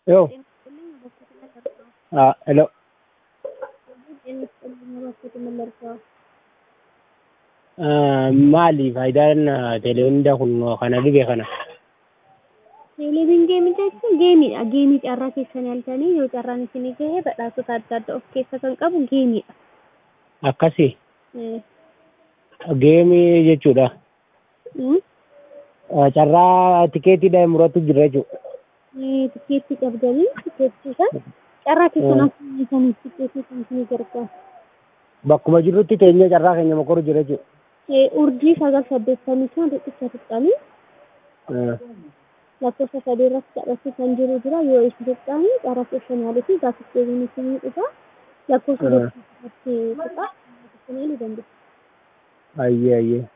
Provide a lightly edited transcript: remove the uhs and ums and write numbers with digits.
Yo. Hello. Maali faayidaan televiziyoonii kun kana dhibee kana? Televiziyoon geemii jechuun geemiidha. Geemii carraa keessanii halkanii yoo carraan isinii gahe badhaasota adda addaa of keessa kan qabu geemiidha. Akkasii. Geemii jechuudha. Carraa tikeetiidhaan muratu jira jechuudha. Tikeetii qabdanii tikeetiidhaan carraa keessan halkanii tikeetii kan isinii gargaara. Bakkuma jirrutti teenya carraa keenya mokoru jira jechuudha. Urjii 985 riqicha tuqxanii lakkoofsa sadii irratti kadhachuu kan jiru jira yoo isin tuqxanii carraa keessan yaalitii gaafis deebiin isinii dhufa lakkoofsa irratti tuqaa isinii dandeessu. Ayyee.